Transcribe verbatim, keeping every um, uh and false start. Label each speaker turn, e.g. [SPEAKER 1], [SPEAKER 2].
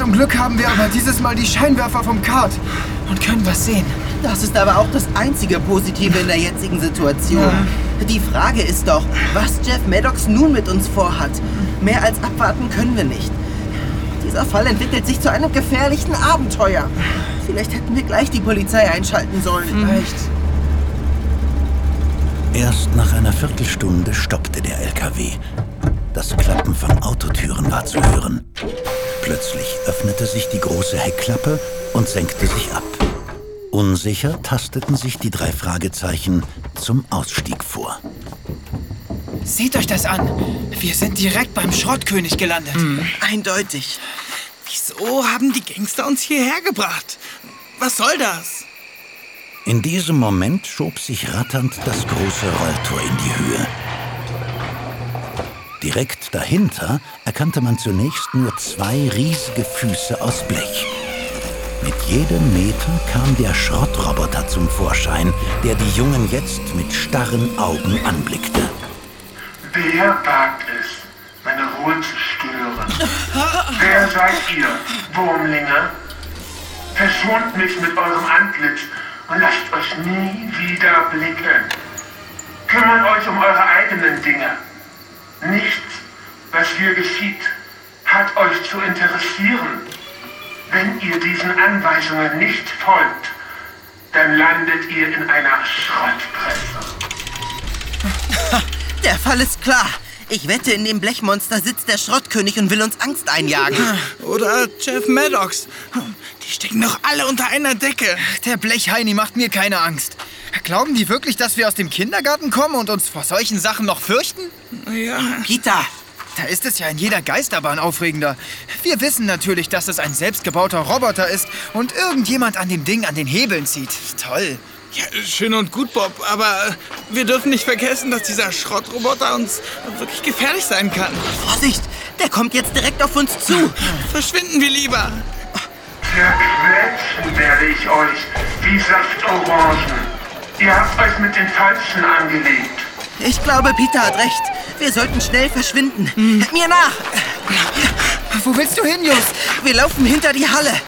[SPEAKER 1] Zum Glück haben wir aber dieses Mal die Scheinwerfer vom Kart und können was sehen.
[SPEAKER 2] Das ist aber auch das einzige Positive in der jetzigen Situation. Ja. Die Frage ist doch, was Jeff Maddox nun mit uns vorhat. Mehr als abwarten können wir nicht. Dieser Fall entwickelt sich zu einem gefährlichen Abenteuer. Vielleicht hätten wir gleich die Polizei einschalten sollen.
[SPEAKER 1] Vielleicht.
[SPEAKER 3] Erst nach einer Viertelstunde stoppte der L K W. Das Klappen von Autotüren war zu hören. Plötzlich öffnete sich die große Heckklappe und senkte sich ab. Unsicher tasteten sich die drei Fragezeichen zum Ausstieg vor.
[SPEAKER 1] Seht euch das an. Wir sind direkt beim Schrottkönig gelandet.
[SPEAKER 2] Mhm. Eindeutig.
[SPEAKER 4] Wieso haben die Gangster uns hierher gebracht? Was soll das?
[SPEAKER 3] In diesem Moment schob sich ratternd das große Rolltor in die Höhe. Direkt dahinter erkannte man zunächst nur zwei riesige Füße aus Blech. Mit jedem Meter kam der Schrottroboter zum Vorschein, der die Jungen jetzt mit starren Augen anblickte.
[SPEAKER 5] Wer wagt es, meine Ruhe zu stören? Wer seid ihr, Wurmlinge? Verschont mich mit eurem Antlitz und lasst euch nie wieder blicken. Kümmert euch um eure eigenen Dinge. Nichts, was hier geschieht, hat euch zu interessieren. Wenn ihr diesen Anweisungen nicht folgt, dann landet ihr in einer Schrottpresse.
[SPEAKER 2] Der Fall ist klar. Ich wette, in dem Blechmonster sitzt der Schrottkönig und will uns Angst einjagen.
[SPEAKER 4] Oder Jeff Maddox. Die stecken doch alle unter einer Decke.
[SPEAKER 1] Der Blechheini macht mir keine Angst. Glauben die wirklich, dass wir aus dem Kindergarten kommen und uns vor solchen Sachen noch fürchten?
[SPEAKER 4] Ja.
[SPEAKER 2] Peter!
[SPEAKER 1] Da ist es ja in jeder Geisterbahn aufregender. Wir wissen natürlich, dass es ein selbstgebauter Roboter ist und irgendjemand an dem Ding an den Hebeln zieht. Toll.
[SPEAKER 4] Ja, schön und gut, Bob, aber wir dürfen nicht vergessen, dass dieser Schrottroboter uns wirklich gefährlich sein kann.
[SPEAKER 2] Vorsicht, der kommt jetzt direkt auf uns zu.
[SPEAKER 4] Verschwinden wir lieber.
[SPEAKER 5] Zerquetschen werde ich euch wie Saftorangen. Ihr habt euch mit den Falschen angelegt.
[SPEAKER 2] Ich glaube, Peter hat recht. Wir sollten schnell verschwinden. Mir nach!
[SPEAKER 1] Wo willst du hin, Just?
[SPEAKER 2] Wir laufen hinter die Halle.